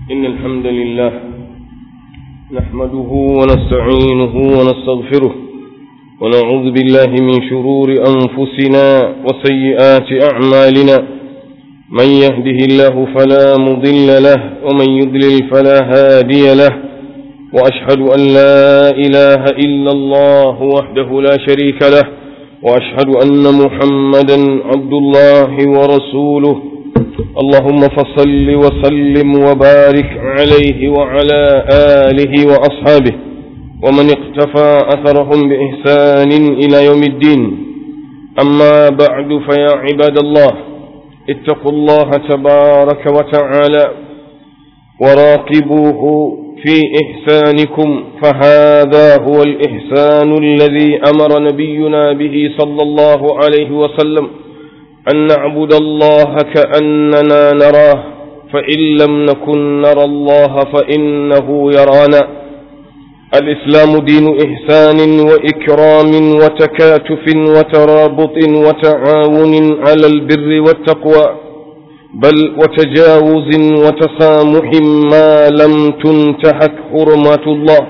إن الحمد لله نحمده ونستعينه ونستغفره ونعوذ بالله من شرور أنفسنا وسيئات أعمالنا. من يهده الله فلا مضل له ومن يضلل فلا هادي له، وأشهد أن لا إله إلا الله وحده لا شريك له، وأشهد أن محمدا عبد الله ورسوله. اللهم فصل وسلم وبارك عليه وعلى آله وأصحابه ومن اقتفى أثرهم بإحسان إلى يوم الدين. أما بعد، فيا عباد الله، اتقوا الله تبارك وتعالى وراقبوه في إحسانكم، فهذا هو الإحسان الذي أمر نبينا به صلى الله عليه وسلم، أن نعبد الله كأننا نراه، فإن لم نكن نرى الله فإنه يرانا. الإسلام دين إحسان وإكرام وتكاتف وترابط وتعاون على البر والتقوى، بل وتجاوز وتسامح ما لم تنتهك حرمات الله.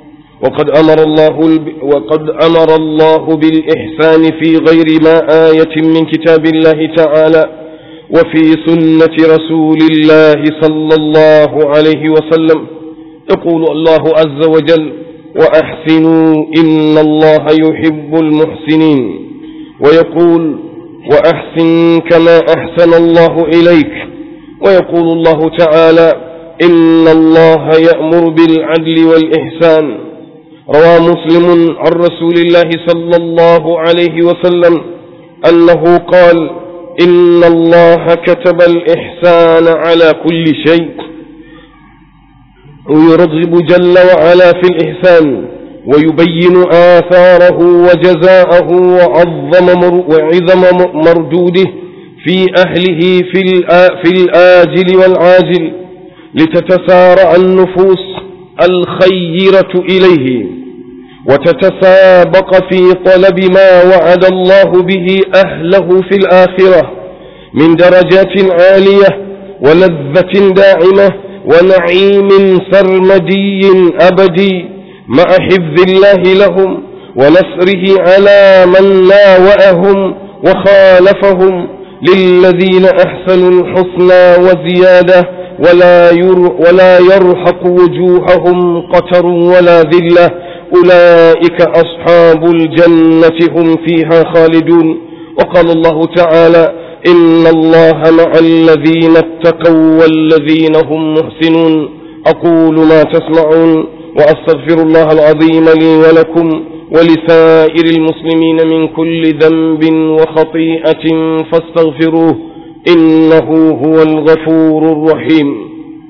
وقد أمر الله بالإحسان في غير ما آية من كتاب الله تعالى وفي سنة رسول الله صلى الله عليه وسلم. يقول الله عز وجل: وأحسنوا إن الله يحب المحسنين. ويقول: وأحسن كما أحسن الله إليك. ويقول الله تعالى: إن الله يأمر بالعدل والإحسان. روى مسلم عن رسول الله صلى الله عليه وسلم أنه قال: إن الله كتب الإحسان على كل شيء، ويرغب جل وعلا في الإحسان ويبين آثاره وجزاءه وعظم مردوده في أهله في الآجل والعاجل، لتتسارع النفوس الخيرة إليه وتتسابق في طلب ما وعد الله به أهله في الآخرة من درجات عالية ولذة داعمة ونعيم سرمدي أبدي، مع حفظ الله لهم ونصره على من ناوأهم وخالفهم. للذين أحسنوا الحسنى وزيادة ولا يرحق وجوههم قتر ولا ذلة، أولئك أصحاب الجنة هم فيها خالدون. وقال الله تعالى: إن الله مع الذين اتقوا والذين هم محسنون. أقول ما تسمعون، وأستغفر الله العظيم لي ولكم ولسائر المسلمين من كل ذنب وخطيئة فاستغفروه، إنه هو الغفور الرحيم.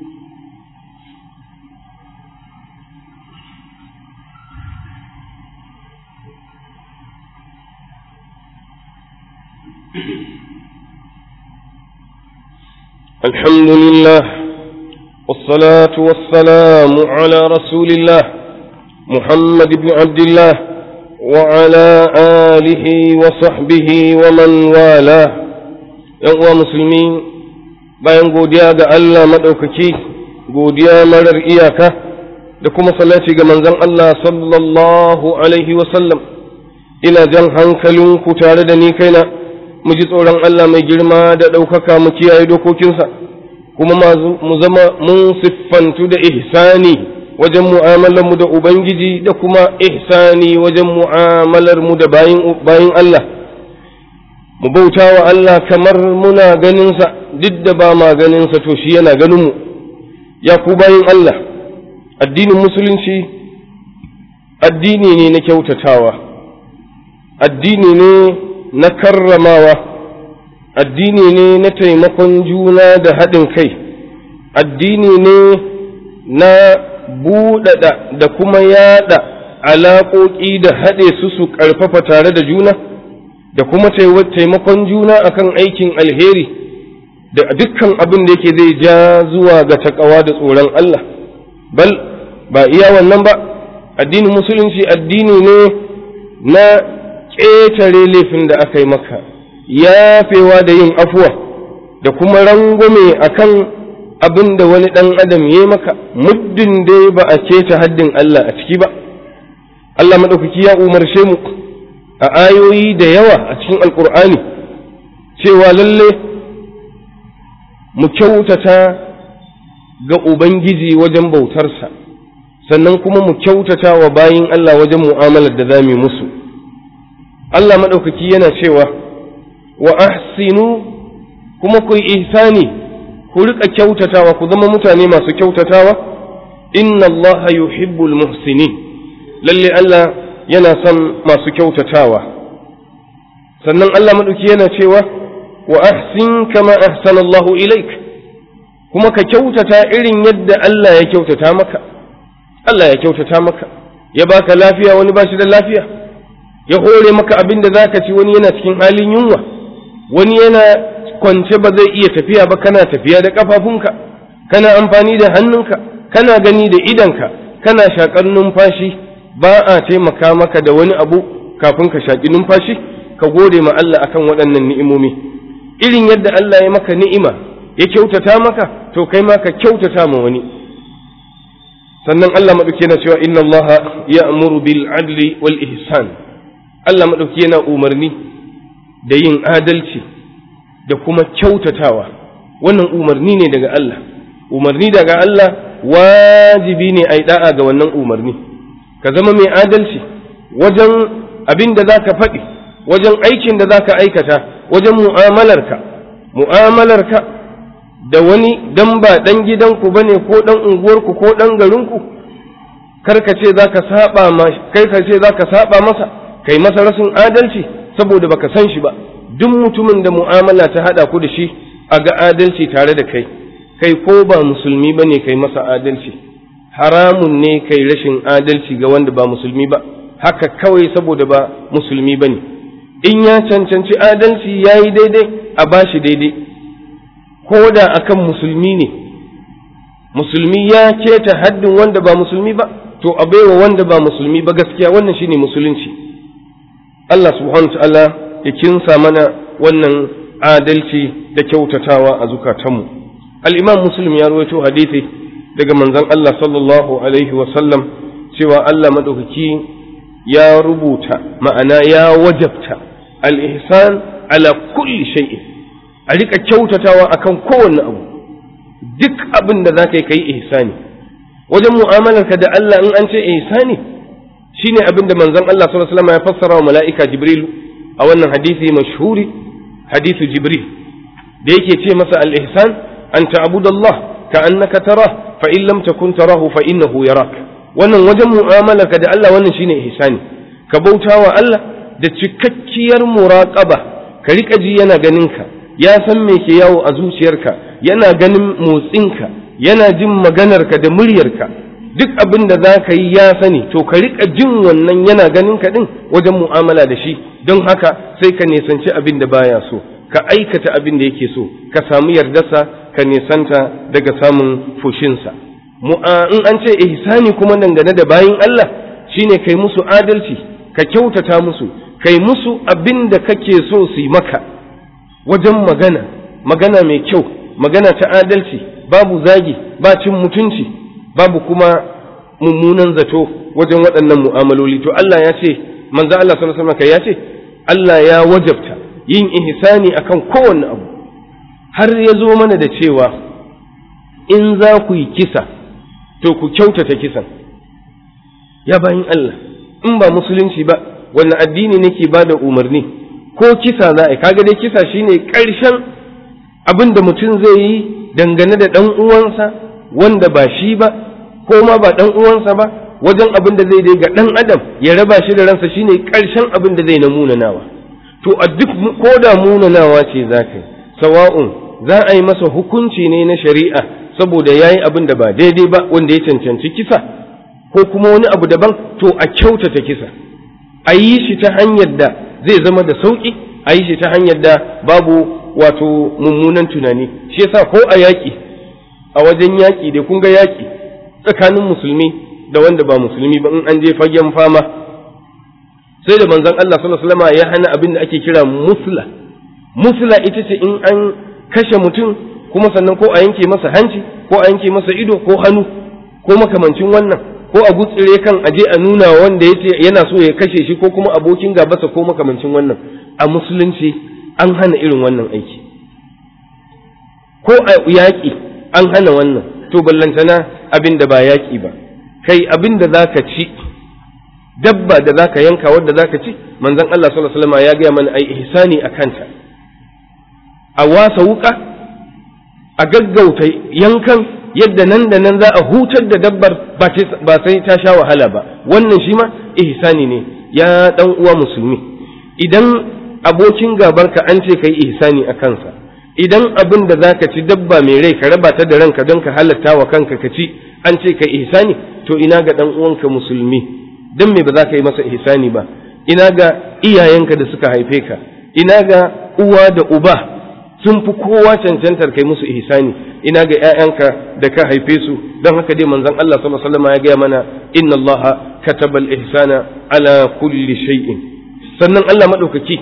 الحمد لله والصلاة والسلام على رسول الله محمد بن عبد الله وعلى آله وصحبه ومن والاه. ‘Yan musulmi, bayan godiya ga Allah maɗaukaki, godiya marar iyaka, da kuma salati ga manzon Allah sallallahu Alaihi wasallam, ina jan hankalinku tare da ni kaina, mu ji tsoron Allah mai girma da ɗaukaka, mu kiyaye dokokinsa, kuma mu zama mun siffantu da ihsani wajen mu'amalarmu da Ubangiji da kuma ihsani wajen mu'amalarmu da bayin Allah. Mu bauta wa Allah kamar muna ganinsa, duk da ba ma ganinsa to shi yana ganinmu. Ya ku bayin Allah, addinin musulunci addini ne na kyautatawa, addini ne na karramawa, addini ne na taimakon juna da haɗin kai, addini ne na buɗaɗa da kuma yaɗa alaƙoƙi da haɗe su ƙarfafa tare da juna, da kuma taimakon juna akan aikin alheri da dukkan abin da yake zai ja zuwa ga takawa da tsoron Allah. Bal ba iya wannan ba, addinin musulunci addini ne na ƙetare laifin da aka yi maka, yafewa da yin afuwa, da kuma rangume akan abin da wani ɗan adam ya yi maka muddin dai ba a keta haddin Allah a ciki ba. Allah maɗaukaki ya umarce mu a ayoyi da yawa a cikin alƙur'ani cewa lalle mu kyautata ga Ubangiji wajen bautarsa, sannan kuma mu kyautata wa bayin Allah wajen mu'amalar da za mu yi musu. Allah maɗaukaki yana cewa wa ahsinu, kuma ku yi ihsani, ku riƙa kyautatawa, ku zama mutane masu kyautatawa. Inna Allah yuhibbul muhsinin, lalle Allah yana son masu kyautatawa. Sannan Allah maɗauki yana cewa wa ahsin kama ahsana Allahu ilaik, kuma ka kyautata irin yadda Allah ya kyautata maka. Allah ya kyautata maka, ya baka lafiya, wani ba shi da lafiya, ya hore maka abin da zaka ci, wani yana cikin halin yunwa, wani yana kwance ba zai iya tafiya ba, kana tafiya da kafafunka, kana amfani da hannunka, kana gani da idanka, kana shakar numfashi. Ba a taimaka maka da wani abu kafin ka shaki numfashi, ka gode ma Allah akan waɗannan ni'imomi. Irin yadda Allah ya maka ni'ima, ya kyautata maka, to kai ma ka kyautata ma wani. Sannan Allah maɗauki yana cewa inna Allah ya'muru bil adli wal ihsan. Allah maɗauki yana umarni da yin adalci da kuma kyautatawa. Wannan umarni ne daga Allah. Umarni daga Allah wajibi ne a yi da'a ga wannan umarni. Ka zama mai adalci wajen abin da za ka faɗi, wajen aikin da za ka aikata, wajen mu'amalarka da wani dan ba ɗan gidanku ba ne ko ɗan unguwarku ko ɗan garinku. Karka ce za ka saba masa, kai masa rashin adalci saboda baka san shi ba. Duk mutumin da mu'amala ta haɗa ku da shi a ga adalci tare da kai, kai ko ba musulmi ba ne kai masa adalci. Haramun ne kai rashin adalci ga wanda ba musulmi ba, haka kawai saboda ba musulmi ba ne. In ya cancanci adalci ya yi daidai, a ba shi daidai, ko da akan musulmi ne. Musulmi ya keta haddin wanda ba musulmi ba, to a baiwa wanda ba musulmi ba gaskiya. Wannan shine musulunci. Allah subhanahu wa ta'ala ya kinsa mana wannan adalci da kyautatawa a zukatanmu. Al-Imam Muslim ya rawaito hadisi daga manzon Allah sallallahu alaihi wa sallam cewa Allah madaukaki ya rubuta, ma'ana ya wajabta al-ihsan ala kulli shay'in, a rika kyautatawa akan kowanne abu. Duk abin da zaka yi kai ihsani. Wajen mu'amalarka da Allah, in an ce ihsani shine abin da manzon Allah sallallahu alaihi wa sallam ya fassara wa mala'ika Jibril a wannan hadisi mashhuri, hadithu Jibril, da yake ce masa al-ihsan an ta'budallah ka'annaka tarah fa in lam takun tarahu fa innahu yarak. Wannan wajen mu'amalarka da Allah, wannan shine ihsani. Ka bautawa Allah da cikakkiyar muraqaba, ka rika ji yana ganinka, ya san me ke yawo a zuciyarka, yana ganin motsinka, yana jin maganarka da muryarka. Duk abin da za ka yi ya sani, to ka rika jin wannan yana ganinka din wajen mu'amala da shi. Don haka sai ka nisanci abin da baya so, ka aikata abin da yake so, ka samu yardarsa, ka nisanta daga samun fushinsa. In an ce ihsani kuma dangane da bayin Allah shine kai musu adalci, ka kyautata musu, kai musu abin da kake so su yi maka wajen magana mai kyau, magana ta adalci, babu zagi, ba cin mutunci, babu kuma mummunan zato wajen waɗannan mu'amaloli. To Allah ya ce, manzo Allah sallallahu alaihi wasallam ya ce, Allah ya wajabta yin ihsani akan kowanne abu, har ya zo mana da cewa in za ku yi kisa to ku kyautata kisan. Ya bayin Allah, in ba musulunci ba, wannan addini ne ke bada umarni ko kisa za a yi? Kaga dai kisa shine ƙarshen abin da mutum zai yi dangane da ɗan uwansa wanda ba shi ba, ko ma ba ɗan uwansa ba, wajen abin da zai dai ga ɗan adam ya raba shi da ransa shine ƙarshen abin da zai na munanawa. To a duk ko da munanawa ce za ka yi, sawa'un za a yi masa hukunci ne na shari'a saboda ya yi abin da ba daidai ba wanda ya cancanci kisa, ko kuma wani abu daban, to a kyautata kisa, a yi shi ta hanyar da zai zama da sauƙi, a yi shi ta hanyar da babu wato mummunan tunani. Shi yasa ko a yaƙi, a wajen yaƙi da kun ga yaƙi tsakanin musulmi da wanda ba musulmi ba, in an je fagen fama, sai da manzon Allah sallallahu alaihi wasallam ya hana abin da ake kira musla ita ce in an kashe mutum kuma sannan ko a yanke masa hanci ko a yanke masa ido ko hannu ko makamancin wannan, ko a gutsire kan aje a nuna wanda yace yana so ya kashe shi ko kuma abokin gabasa ko makamancin wannan. A musulunci an hana irin wannan aiki, ko a yaƙi an hana wannan. To ballantana abin da ba yaƙi ba, kai abin da zaka ci, dabba da zaka yanka wadda zaka ci, manzon Allah sallallahu alaihi wasallam ya gaya mana ai ihsani akanta, a wasa wuka, a gaggauta yankan yadda nan da nan za a hutar da dabbar ba sai ta sha wahala ba. Wannan shi ma ihsani ne ya dan uwa musulmi. Idan abokin gabarka an ce kai ihsani a kansa, idan abin da zaka ci dabba mai rai ka raba ta da ranka don ka halatta wa kanka ka ci, an ce kai ihsani, to ina ga dan uwanka musulmi, dan me ba za ka yi masa ihsani ba? Ina ga iyayenka da suka haife ka, ina ga uwa da uba sun fi kowa cancantar kai musu ihsani, ina ga ƴaƴanka da ka haife su. Don haka dai manzon Allah sallallahu alaihi wasallam ya gaya mana inna Allaha kataba al-ihsana ala kulli shay'in. Sannan Allah madaukaki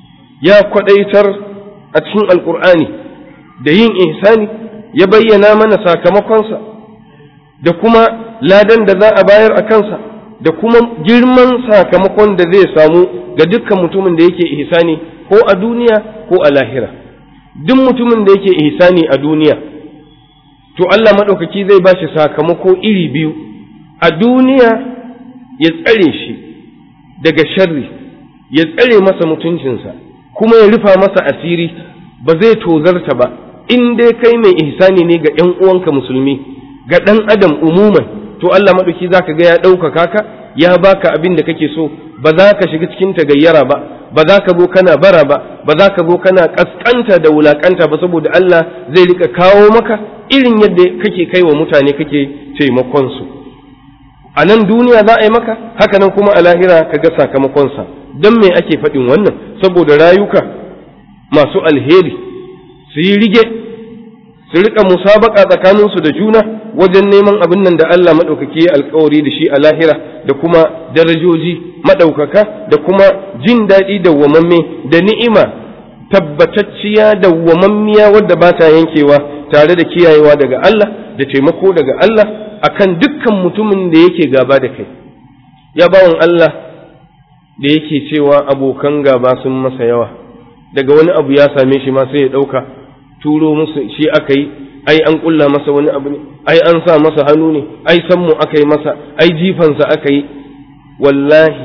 ya kwadaitar a cikin alqur'ani da yin ihsani, ya bayyana mana sakamakonsa da kuma ladan da za a bayar a kansa da kuma girman sakamakon da zai samu ga dukkan mutumin da yake ihsani ko a duniya ko a lahira. Duk mutumin da yake ihsani a duniya, to Allah maɗaukaki zai ba shi sakamako iri biyu. A duniya ya tsare shi daga sharri, ya tsare masa mutuncinsa, kuma ya rufa masa asiri, ba zai tozarta ba. In dai kai mai ihsani ne ga ‘yan uwanka musulmi, ga ɗan adam umuman, to Allah maɗauki za ka ga ya ɗaukaka ka, ya baka abin da kake so, ba za ka shiga cikin tagayyara ba, ba za ka zo kana bara ba, ba za ka zo kana kaskanta da wulakanta ba, saboda Allah zai rika kawo maka irin yadda kake kai wa mutane kake taimakon su. A nan duniya za a yi maka, haka nan kuma a lahira ka ga sakamakonsa. Don me ake faɗin wannan? Saboda rayuka masu alheri su yi rige, su rika musabaka tsakaninsu da juna wajen neman abin nan da Allah maɗaukaki ya alkawari da shi a lahira, da kuma darajoji maɗaukaka, da kuma jin daɗi dawwamamme, da ni'ima tabbatacciya dawwamammiya wadda ba ta yankewa, tare da kiyayewa daga Allah da taimako daga Allah akan dukkan mutumin da yake gaba da kai. Ya bawan Allah da yake cewa abokan gaba sun masa yawa, daga wani abu ya same shi ma sai ya ɗauka turo musu shi aka yi, ai an ƙulla masa wani abu ne, ai an sa masa hannu ne, ai sammu aka yi masa, ai jifansa aka yi. Wallahi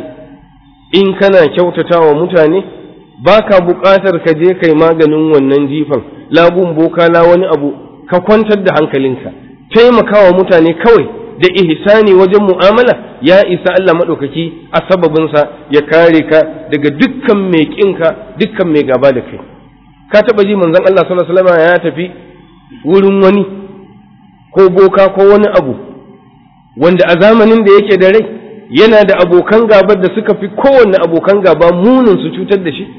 in kana kyautata wa mutane ba ka buƙatar ka je kai maganin wannan jifan, labun boka la wani abu, ka kwantar da hankalinka, taimakawa mutane kawai da ihsani wajen mu'amala ya isa Allah maɗaukaki a sababinsa ya kare ka daga dukkan mai ƙinka, dukkan mai gaba da kai. Ka taɓa ji manzon Allah sallallahu alaihi wasallam ya tafi wurin wani ko boka ko wani abu wanda a zamanin da yake da rai yana da abokan gabar da suka fi kowanne abokan gaba munin su cutar da shi?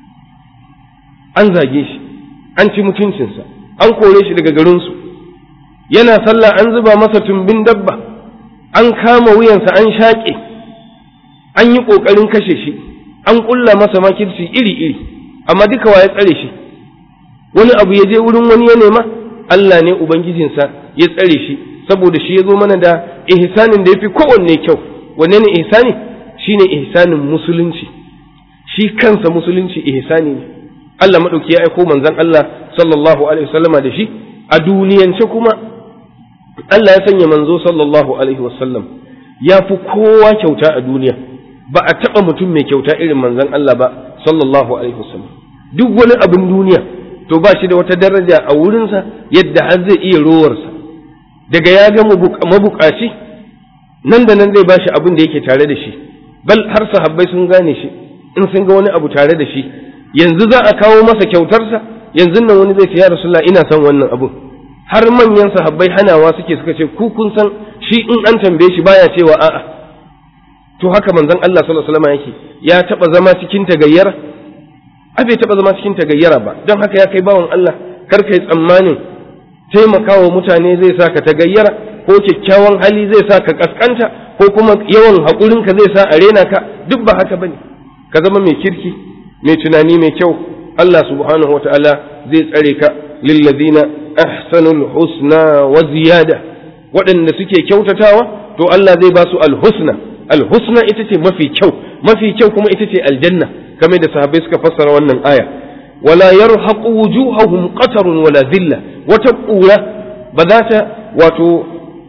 An zage shi, an ci mutuncinsa, an kore shi daga garinsu, yana sallah an zuba masa tumbin dabba, an kama wuyansa an shaƙe, an yi ƙoƙarin kashe shi, an ƙulla masa makirci iri-iri, amma duka wa ya tsare shi? Wani abu ya je wurin wani ya nema, Allah ne Ubangijinsa ya tsare shi, saboda shi ya zo mana da ihsanin da ya fi kowanne kyau. Wanne ne ihsani? Shi ne ihsanin musulunci, shi kansa musulunci ihsani ne. Allah maɗauki ya aiko manzon Allah sallallahu alaihi wasallama da shi, a duniyance kuma Allah ya sanya manzo sallallahu alaihi wasallam ya fi kowa kyauta a duniya, ba a taɓa mutum mai kyauta irin manzon Allah ba sallallahu alaihi wasallam. Duk wani abin duniya to ba shi da wata daraja a wurinsa yadda har zai iya rowarsa, daga ya ga mabukaci nan da nan zai ba shi abin da yake tare da shi, bal har sahabbai sun gane shi, in sun ga wani abu tare da shi yanzu za a kawo masa kyautarsa, yanzu nan wani zai ce ya Rasulullah ina son wannan abun. Har manyan sahabbai hanawa suka ce ku kun san shi in an tambaye shi baya cewa a'a. To haka manzon Allah sallallahu alaihi wasallam yake, ya taba zama cikin tagayyara? Bai taba zama cikin tagayyara ba. Don haka ya kai bawan Allah, kar kai tsammanin taimakawa mutane zai sa ka tagayyara, ko kyakkyawan hali zai sa ka kaskanta, ko kuma yawan haƙurinka zai sa a rena ka. Duk ba haka bane. Ka zama mai kirki, mai tunani mai kyau, Allah subhanahu wa ta'ala zai tsare ka. lillazina ahsanul husna wa ziyada, waɗanda suke kyautatawa to Allah zai ba su alhusna. Alhusna ita ce mafi kyau kuma ita ce aljanna, kamar da sahabbai suka fassara wannan aya. wala yarhaqu wujuhahum qatarun wala dhilla, wata ƙura ba za ta wato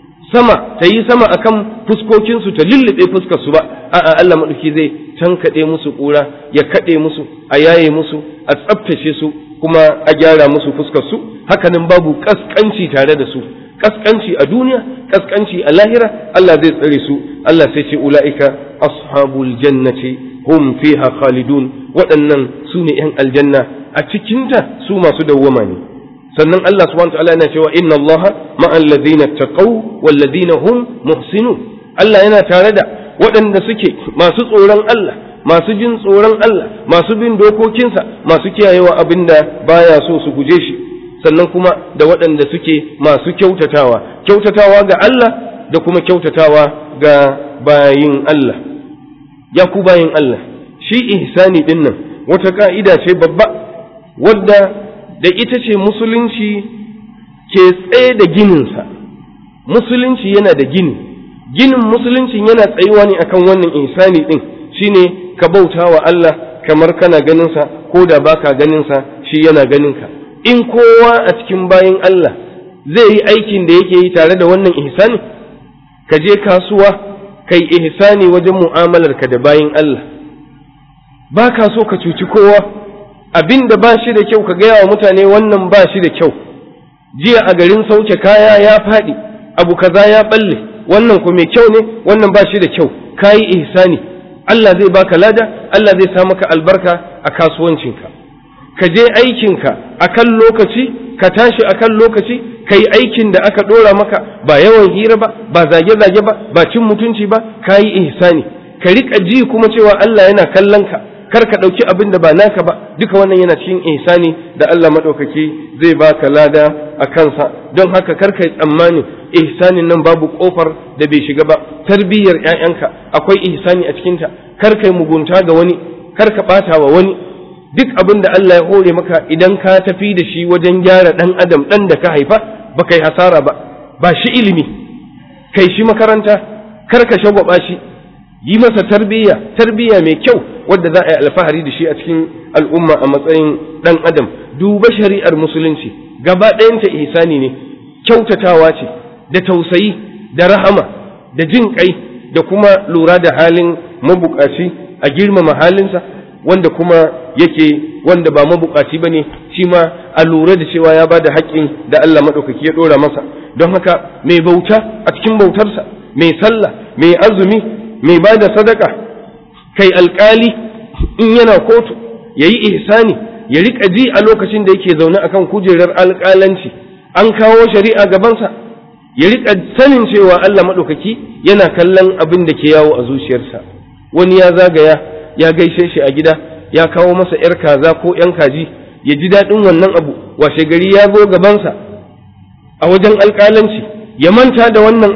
ta yi sama akan fuskokinsu ta lullube fuskarsu ba, a'a Allah maɗauki zai tankaɗe musu ƙura, ya kaɗe musu, a yaye musu, a tsaftace su, kuma a gyara musu fuskarsu. Hakanan babu ƙasƙanci tare da su, ƙasƙanci a duniya, ƙasƙanci a lahira, Allah zai tsare su. Allah sai ce ula'ika ashabul jannati hum fiha khalidun, waɗannan su ne ‘yan aljanna, a cikinta su masu dawwama ne. Sannan Allah subhanahu wa ta'ala yana cewa inna Allah ma'al ladina taqaw wal ladina hum muhsinun. Allah yana tare da waɗanda suke masu tsoron Allah, masu jin tsoron Allah, masu bin dokokinsa, masu kiyayewa abinda baya so su guje shi. Sannan kuma da waɗanda suke masu kyautatawa ga Allah da kuma kyautatawa ga bayin Allah. Ya ku bayin Allah, shi ihsani din nan wata ka'ida ce babba wadda da ita ce musulunci ke tsaye da gininsa. Musulunci yana da ginin musulunci yana tsayuwa ne akan wannan ihsani din, shine ka bauta wa Allah kamar kana ganinsa, ko da baka ganinsa shi yana ganinka. In kowa a cikin bayin Allah zai yi aikin da yake yi tare da wannan ihsani, ka je kasuwa kai ihsani wajen mu'amalarka da bayin Allah, baka so ka cuci kowa, abin da ba shi da kyau ka gaya wa mutane wannan ba shi da kyau. Jiya a garin sauke kaya ya faɗi, abu kaza ya balle, wannan ko mai kyau ne, wannan ba shi da kyau, ka yi ihsani, Allah zai baka lada, Allah zai sa maka albarka a kasuwancinka. Ka je aikinka akan lokaci, ka tashi akan lokaci, ka yi aikin da aka ɗora maka, ba yawan hira ba, ba zage-zage ba cin mutunci ba, ka yi ihsani. Ka riƙa ji kuma cewa Allah yana kallon ka, kar ka ɗauki abin da ba naka ba, duka wannan yana cikin ihsani da Allah maɗaukaki zai baka lada a kansa. Don haka kar ka yi tsammanin ihsanin nan babu ƙofar da bai shiga ba. Tarbiyyar ‘ya'yanka akwai ihsani a cikinta, kar ka yi mugunta ga wani, kar ka ɓata wa wani. Duk abin da Allah ya hore maka idan ka tafi da shi wajen gyara ɗan adam, ɗan da ka haifa, ba kai hasara ba shi ilimi, kai shi makaranta, kar ka shagwaba shi, yi masa tarbiyya mai kyau wadda za a yi alfahari da shi a cikin al'umma a matsayin ɗan adam. Duba shari'ar musulunci gaba ɗayanta ihsani ne, kyautatawa ce da tausayi da rahama da jin kai da kuma lura da halin mabukaci, a girmama halinsa, wanda kuma yake wanda ba mabukaci ba ne shi ma a lura da cewa ya ba da haƙƙin da Allah maɗaukaki ya ɗora masa. Don haka mai bauta a cikin bautarsa, mai sallah, mai azumi, mai ba da sadaka, kai alƙali in yana kotu ya yi ihsani, ya riƙa ji a lokacin da yake zaune akan kujerar alƙalanci an kawo shari'a gabansa, ya riƙa sanin cewa Allah maɗaukaki yana kallon abin da ke yawo a zuciyarsa. Wani ya zagaya ya gaishe shi a gida, ya kawo masa ‘yar kaza ko ‘yan kaji, ya ji daɗin wannan abu, washe gari ya zo gabansa a wajen alƙalanci, ya manta da wannan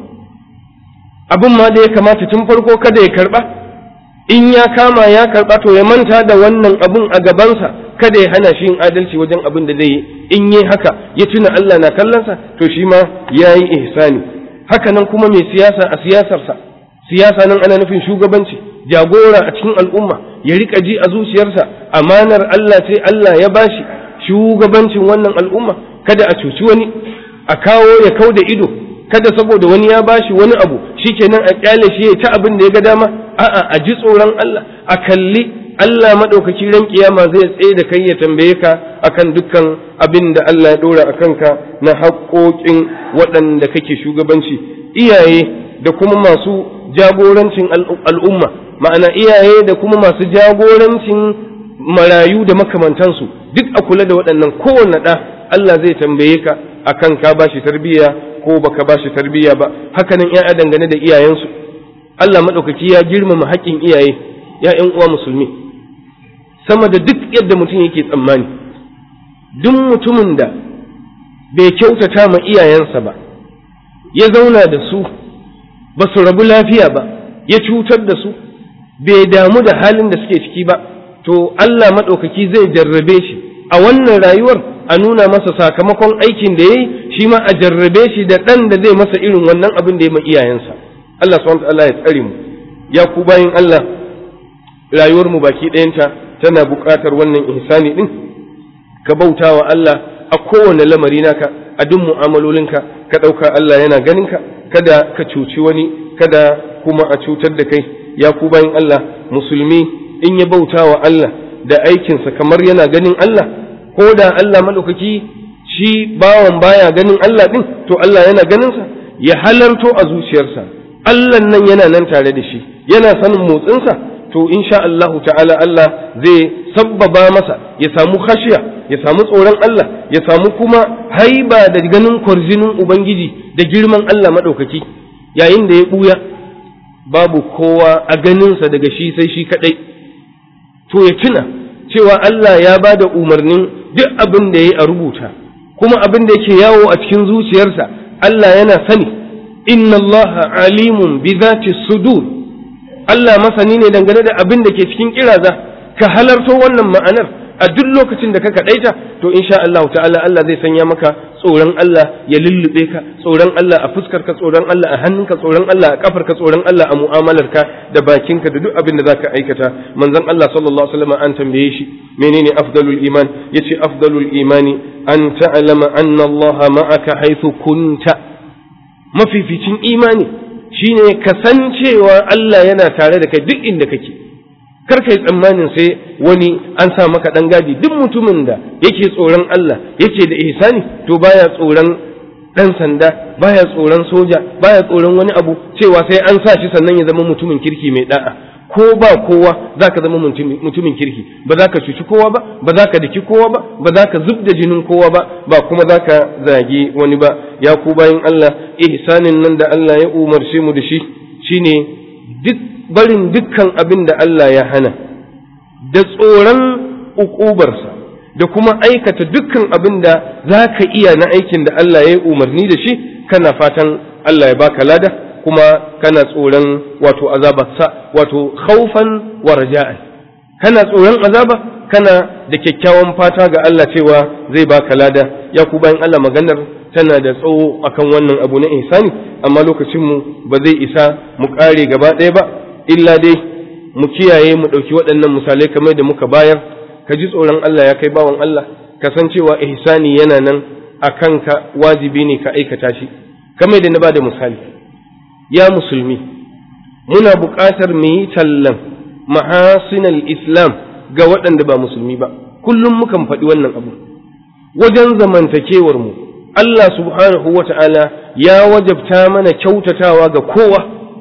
abun ma da ya kamata tun farko kada ya karɓa, in ya kama ya karɓa to ya manta da wannan abun a gabansa, kada ya hana shi yin adalci wajen abin da zai yi. In yi haka ya tuna Allah na kallonsa, to shi ma ya yi ihsani. Haka nan kuma mai siyasa a siyasarsa, siyasa nan ana nufin shugabanci, jagora a cikin al'umma, ya riƙa ji a zuciyarsa amanar Allah ce Allah ya bashi shugabancin wannan al'umma, kada a cuci wani, a kawo ya kau da ido, kada saboda wani ya bashi wani abu shikenan a kyale shi ya ta abin da ya ga dama. A'a, a ji tsoron Allah, a kalli Allah maɗaukaki ran kiyama zai tsaye da kai ya tambaye ka akan dukkan abin da Allah ya ɗora a kanka na haƙoƙin waɗanda kake shugabanci. Iyaye da kuma masu jagorancin al'umma, ma'ana iyaye da kuma masu jagorancin marayu da makamantansu, duk a kula da waɗannan. Kowanne ɗa Allah zai tambaye ka akan ka bashi tarbiyya ko baka bashi tarbiyya ba. Hakanan ƴaƴa dangane da iyayensu, Allah maɗaukaki ya girmama haƙƙin iyaye, ya ƴan uwa musulmi, sama da duk yadda mutum yake tsammani. Duk mutumin da bai kyautata ma iyayensa ba, ya zauna da su ba su rabu lafiya ba, ya cutar da su, bai damu da halin da suke ciki ba, to Allah maɗaukaki zai jarrabe shi a wannan rayuwar, a nuna masa sakamakon aikin da yayi shi ma a jarrabe shi da ɗan da zai masa irin wannan abin da ya ma iyayensa. Allah subhanahu wa ta'ala ya tsare mu. Ya ku bayin Allah, rayuwar mu baki ɗayanta tana buƙatar wannan ihsani din. Ka bautawa Allah a kowane lamari naka, a duk mu'amalolinka, ka ɗauka Allah yana ganinka, kada ka cuci wani, kada kuma a cutar da kai. Ya ku bayin Allah, musulmi in ya bautawa Allah da aikinsa kamar yana ganin Allah, ko da Allah maɗaukaki shi bawan baya ganin Allah ɗin, to Allah yana ganinsa, ya halarto a zuciyarsa Allah nan yana nan tare da shi, yana sanin motsinsa, to insha Allahu ta'ala Allah zai sabbaba masa ya samu khashiya, ya samu tsoron Allah, ya samu kuma haiba da ganin kwarjinin Ubangiji da girman Allah maɗaukaki. Yayin da ya ɓuya babu kowa a ganinsa daga shi sai shi kaɗai, to ya tuna cewa Allah ya ba da umarnin duk abin da ya yi a rubuta, kuma abin da yake yawo a cikin zuciyarsa Allah yana sani. Inna Allah alimun bi zati sudur, Allah masani ne dangane da abin da ke cikin kiraza. Ka halarto wannan ma'anar a duk lokacin da ka kaɗaita, to insha Allah ta'ala Allah zai sanya maka tsoron Allah ya lullube ka, tsoron Allah a fuskarka, tsoron Allah a hannunka, tsoron Allah a kafarka, tsoron Allah a mu'amalarka da bakinka da duk abin da zaka aikata. Manzon Allah sallallahu alaihi wasallam an tambaye shi menene afdalul iman, yace afdalul imani an ta'lama anna Allah ma'aka haythu kunta. Mafificin imani shine kasancewa Allah yana tare da kai duk inda kake. Kar ka yi tsammanin sai wani an sa maka ɗan gadi. Duk mutumin da yake tsoron Allah yake da ihsani to baya tsoron ɗan sanda, baya tsoron soja, baya tsoron wani abu cewa sai an sa shi sannan ya zama mutumin kirki mai da'a. Ko ba kowa za ka zama mutumin kirki, ba za ka cuci kowa ba, ba za ka daki kowa ba, ba za ka zub da jinin kowa ba, ba kuma za ka zagi wani ba. Ya ku bayin Allah, ihsanin nan da Allah ya umarce mu da shi shine barin dukkan abin da Allah ya hana, da tsoron uƙubarsa, da kuma aikata dukkan abin da za ka iya na aikin da Allah ya yi umarni da shi, kana fatan Allah ya baka lada, kuma kana tsoron wato azabarsa, wato khaufan wa raja'an. Kana tsoron azaba, kana da kyakkyawan fata ga Allah cewa zai baka lada. Ya ku bayan Allah, maganar tana da tsawo akan wannan abu na ihsani, amma lokacinmu ba zai isa mu ƙare gaba ɗaya ba, illa dai mu kiyaye mu ɗauki waɗannan misalai kamar da muka bayar. Ka ji tsoron Allah ya kai bawan Allah, ka san cewa ihsani yana nan a kanka, wajibi ne ka aikata shi. Kamar da na ba da misali, ya musulmi, muna buƙatar mu yi tallan mahasinal Islam ga waɗanda ba musulmi ba. Kullum mukan faɗi wannan abu. Wajen zamantakewar mu, Allah subhanahu wa ta'ala ya wajabta mana kyautatawa ga kowa.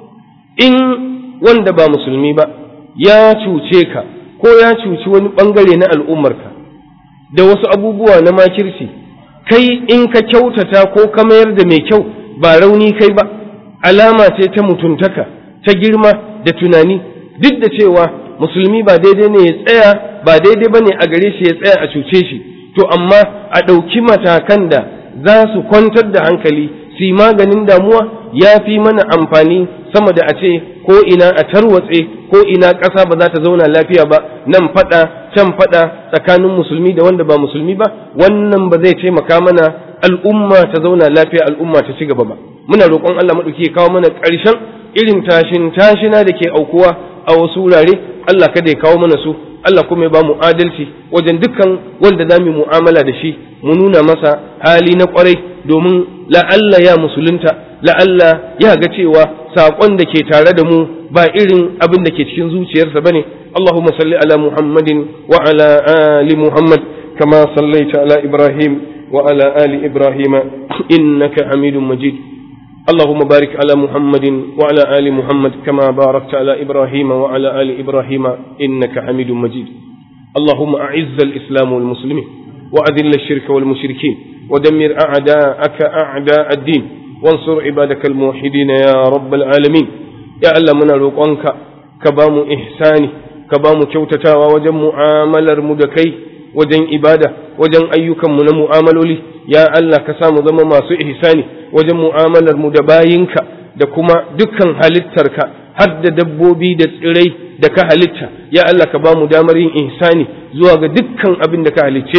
In wanda ba musulmi ba ya cuce ka ko ya cuci wani ɓangare na al'ummarka da wasu abubuwa na makirci, kai in ka kyautata ko ka mayar da mai kyau, ba rauni kai ba, alama ce ta mutuntaka, ta girma da tunani. Duk da cewa musulmi ba daidai ne ya tsaya, ba daidai ba ne a gare shi ya tsaya a cuce shi, to amma a ɗauki matakan da za su kwantar da hankali, su yi maganin damuwa, ya fi mana amfani sama da a ce ko ina a tarwatse, ko ina ƙasa ba za ta zauna lafiya ba, nan faɗa can faɗa tsakanin musulmi da wanda ba musulmi ba. Wannan ba zai taimaka mana al'umma ta zauna lafiya, al'umma ta ci gaba ba. Muna roƙon Allah maɗauki ya kawo mana ƙarshen irin tashina da ke aukuwa a wasu wurare. Allah kada ya kawo mana su, Allah kuma ya ba mu adalci wajen dukkan wanda za mu mu'amala da shi, mu nuna masa hali na ƙwarai, domin la'alla ya musulunta, la'alla ya ga cewa saƙon da ke tare da mu ba irin abin da ke cikin zuciyarsa bane. Allahumma salli ala Muhammadin wa ala ali Muhammad kama sallaita ala Ibrahim wa ala ali Ibrahim innaka Hamidum Majid. اللهم بارك على محمد وعلى آل محمد كما باركت على إبراهيم وعلى آل إبراهيم إنك حميد مجيد. اللهم أعز الإسلام والمسلمين وأذل الشرك والمشركين ودمر أعداءك أعداء الدين وانصر عبادك الموحدين يا رب العالمين. يا الله من روقانك كبام إحساني كبام كوتتا وجن معامل المدكي وجن إبادة وجن أيكم من معامل يا الله كسام ضم ما سوء إحساني wajen mu'amalar mu da bayinka da kuma dukkan halittarka, har da dabbobi da tsirai da ka halitta. Ya Allah ka ba mu damar yin ihsani zuwa ga dukkan abin da ka halicce shi.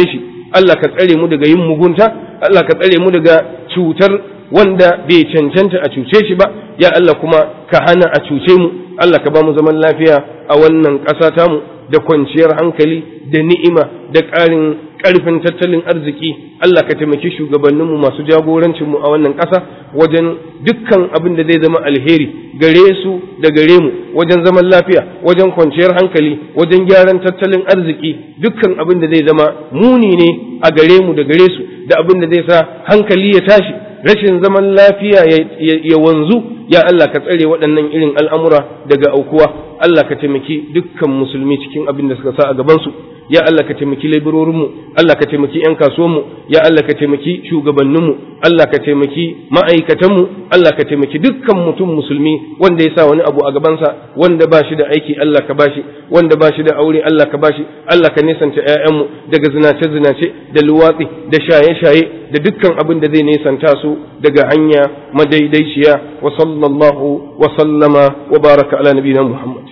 Allah ka tsare mu daga yin mugunta, Allah ka tsare mu daga cutar wanda bai cancanta a cuce shi ba, ya Allah kuma ka hana a cuce mu, Allah ka ba mu zaman lafiya a wannan ƙasa tamu da kwanciyar hankali da ni'ima da ƙarin ƙarfin tattalin arziki. Allah ka taimaki shugabanninmu masu jagorancinmu a wannan ƙasa wajen dukkan abin da zai zama alheri gare su da gare mu, wajen zaman lafiya, wajen kwanciyar hankali, wajen gyaran tattalin arziki, dukkan abin da zai zama muni ne a gare mu da gare su, da abin da zai sa hankali ya tashi, rashin zaman lafiya ya wanzu, ya Allah ka tsare waɗannan irin al'amura daga aukuwa. Allah ka taimaki dukkan musulmi cikin abin da suka sa a gabansu, ya Allah ka taimaki labirorinmu, Allah ka taimaki ‘yan kasuwanmu, ya Allah ka taimaki shugabanninmu, Allah ka taimaki ma'aikatanmu, Allah ka taimaki dukkan mutum musulmi wanda ya sa wani abu a gabansa, wanda ba shi da aiki Allah ka bashi, wanda ba shi da aure Allah ka bashi, Allah ka nisanta ‘ya'yanmu daga zinace-zinace da luwatsi da shaye-shaye da dukkan abin da zai nisanta su daga hanya madaidaiciya. Wa sallallahu wa sallama wa baraka ala nabiyina Muhammad.